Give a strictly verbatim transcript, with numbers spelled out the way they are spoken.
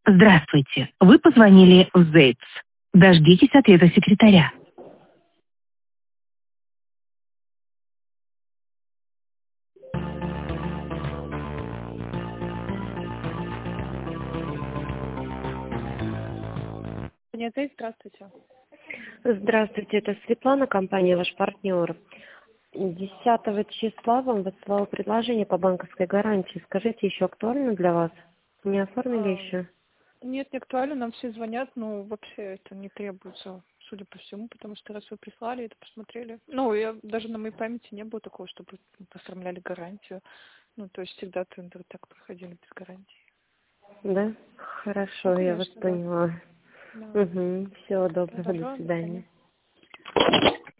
Здравствуйте. Вы позвонили в Зейпс. Дождитесь ответа секретаря. Нет, здравствуйте. Здравствуйте, это Светлана, компания «Ваш партнер». Десятого числа вам высылала предложение по банковской гарантии. Скажите, еще актуально для вас? Не оформили А, еще? Нет, не актуально, нам все звонят, но вообще это не требуется, судя по всему, потому что раз вы прислали, это посмотрели. Ну, я даже на моей памяти не было такого, чтобы оформляли гарантию. Ну, то есть всегда тендеры так проходили без гарантии. Да? Ну, Хорошо, я вас конечно, да. поняла. Да. Угу. Всего доброго, до Пожалуйста, свидания.